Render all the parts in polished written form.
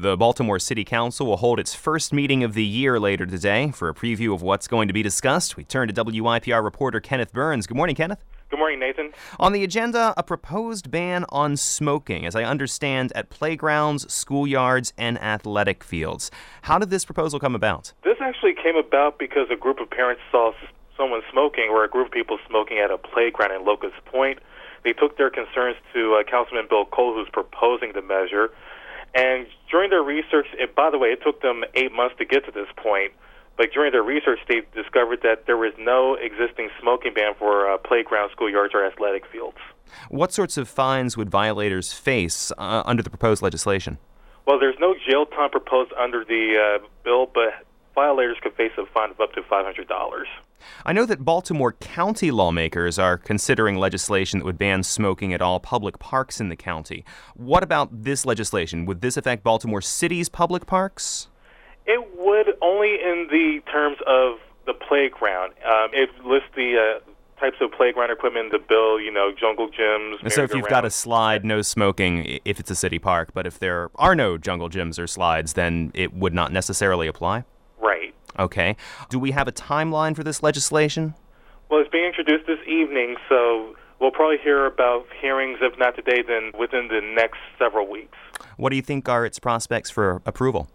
The Baltimore City Council will hold its first meeting of the year later today. For a preview of what's going to be discussed, we turn to WYPR reporter Kenneth Burns. Good morning, Kenneth. Good morning, Nathan. On the agenda, a proposed ban on smoking, as I understand, at playgrounds, schoolyards, and athletic fields. How did this proposal come about? This actually came about because a group of parents saw someone smoking, or a group of people smoking at a playground in Locust Point. They took their concerns to Councilman Bill Cole, who's proposing the measure. And during their research, by the way, it took them 8 months to get to this point, but during their research, they discovered that there was no existing smoking ban for playgrounds, schoolyards, or athletic fields. What sorts of fines would violators face under the proposed legislation? Well, there's no jail time proposed under the bill, but violators could face a fine of up to $500. I know that Baltimore County lawmakers are considering legislation that would ban smoking at all public parks in the county. What about this legislation? Would this affect Baltimore City's public parks? It would, only in the terms of the playground. It lists the types of playground equipment in the bill, jungle gyms. So if you've got a slide, no smoking if it's a city park, but if there are no jungle gyms or slides, then it would not necessarily apply? Right. Okay. Do we have a timeline for this legislation? Well, it's being introduced this evening, so we'll probably hear about hearings, if not today, then within the next several weeks. What do you think are its prospects for approval?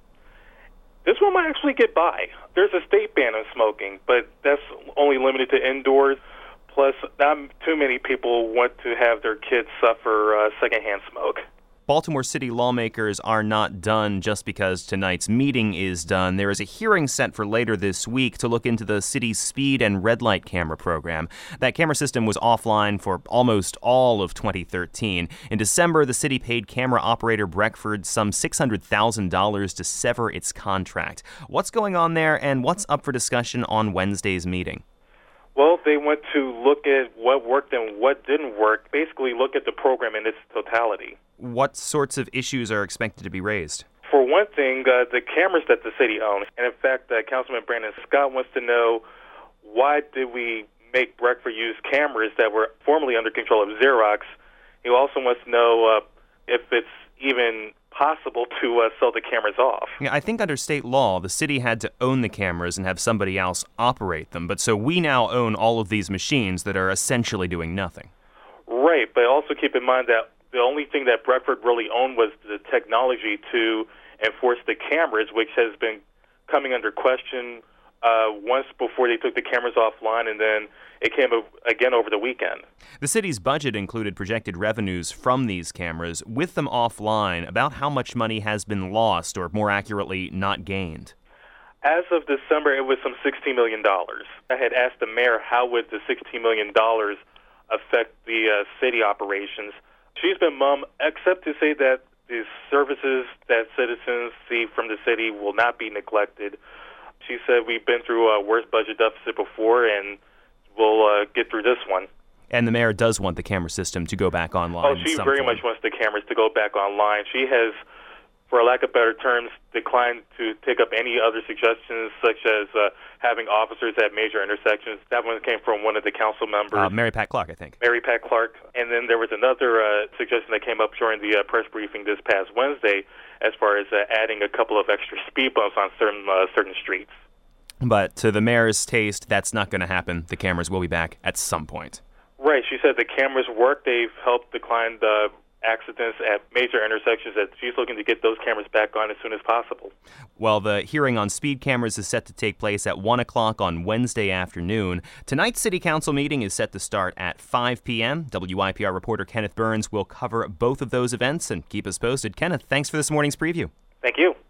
This one might actually get by. There's a state ban on smoking, but that's only limited to indoors. Plus, not too many people want to have their kids suffer secondhand smoke. Baltimore City lawmakers are not done just because tonight's meeting is done. There is a hearing set for later this week to look into the city's speed and red light camera program. That camera system was offline for almost all of 2013. In December, the city paid camera operator Breckford some $600,000 to sever its contract. What's going on there, and what's up for discussion on Wednesday's meeting? Well, they want to look at what worked and what didn't work, basically look at the program in its totality. What sorts of issues are expected to be raised? For one thing, the cameras that the city owns. And in fact, Councilman Brandon Scott wants to know, why did we make Breckford use cameras that were formerly under control of Xerox? He also wants to know if it's even possible to sell the cameras off. Yeah, I think under state law, the city had to own the cameras and have somebody else operate them. But so we now own all of these machines that are essentially doing nothing. Right, but also keep in mind that the only thing that Breckford really owned was the technology to enforce the cameras, which has been coming under question once before they took the cameras offline, and then it came again over the weekend. The city's budget included projected revenues from these cameras. With them offline, about how much money has been lost, or more accurately, not gained? As of December, it was some $16 million. I had asked the mayor how would the $16 million affect the city operations. She's been mum, except to say that the services that citizens see from the city will not be neglected. She said we've been through a worse budget deficit before, and we'll get through this one. And the mayor does want the camera system to go back online. Oh, she very much wants the cameras to go back online. She has, for lack of better terms, declined to take up any other suggestions, such as having officers at major intersections. That one came from one of the council members. Mary Pat Clark, I think. Mary Pat Clark. And then there was another suggestion that came up during the press briefing this past Wednesday, as far as adding a couple of extra speed bumps on certain streets. But to the mayor's taste, that's not going to happen. The cameras will be back at some point. Right. She said the cameras work. They've helped decline the accidents at major intersections, that she's looking to get those cameras back on as soon as possible. Well, the hearing on speed cameras is set to take place at 1 o'clock on Wednesday afternoon. Tonight's City Council meeting is set to start at 5 p.m. WYPR reporter Kenneth Burns will cover both of those events and keep us posted. Kenneth, thanks for this morning's preview. Thank you.